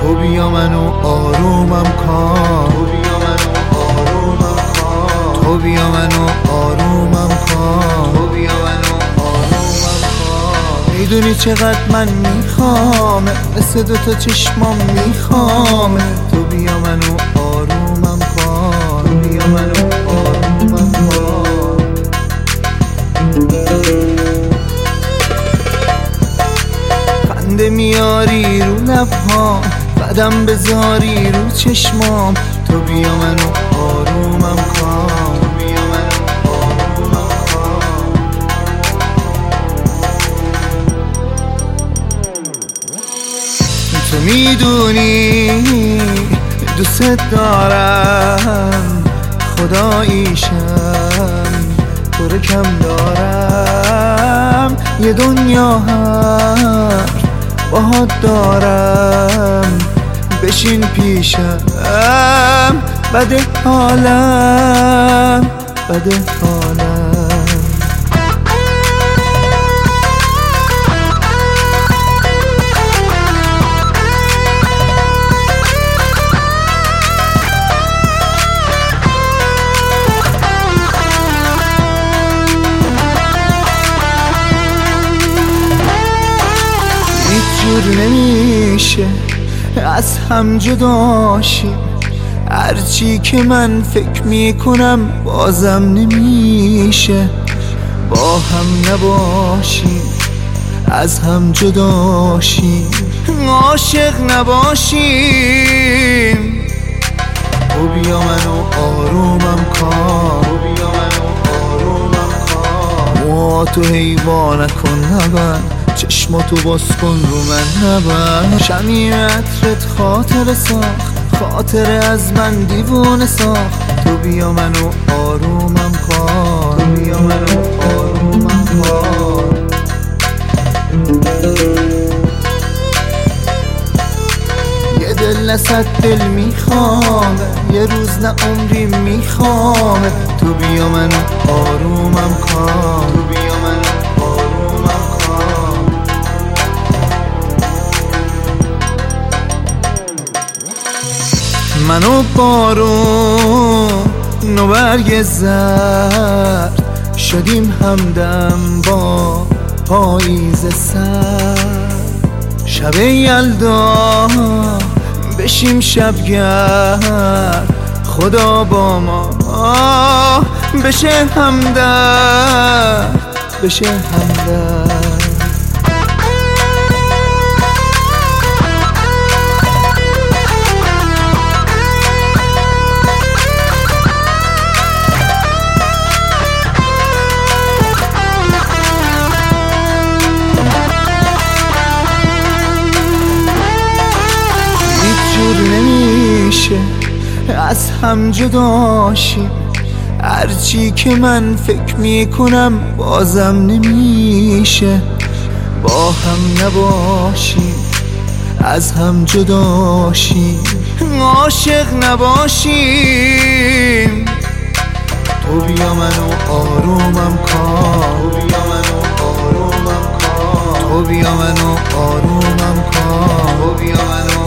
تو بیا منو آرومم کن، تو بیا منو آرومم کن، تو بیا منو آرومم کن، تو بیا منو آرومم کن. میدونی چقدر من میخوامه، مثل دوتا چشمام میخوامه. تو بیا منو آرومم کن، تو بیا منو آرومم کن. خنده میاری رو لبهام، قدم بذاری رو چشمام. تو بیا منو آرومم کن، تو بیا منو آرومم کن. تو میدونی دوست دارم، خداییشم تو رو کم دارم. یه دنیا حرف باهات دارم، بشین پیشم. بده حالم، بده حالم. جور نمیشه از هم جداشیم، هرچی که من فکر میکنم بازم نمیشه. با هم نباشیم از هم جداشیم، عاشق نباشیم. تو بیا منو آرومم کن، تو بیا منو آرومم کن. موهاتو حیوا نکن نبند، چشماتو باز کن رو من نبند. شمیم عطرت خاطر ساخت، خاطر از من دیوونه ساخت. تو بیا منو آرومم کن، تو بیا منو آرومم کن. یه دل نه صد دل میخوامه، یه روز نه عمری میخوامه. تو بیا منو آرومم کن، تو بیا منو آرومم کن. منو بارون و برگ زرد شدیم همدم با پاییز سرد. شب یلدا بشیم شبگرد، خدا با ما بشه همدرد، بشه همدرد. جور نمیشه از هم جداشیم، هرچی که من فکر میکنم بازم نمیشه. با هم نباشیم از هم جداشیم، عاشق نباشیم. تو بیا منو آرومم کن، تو بیا منو آرومم کن، تو بیا منو آرومم کن، تو بیا منو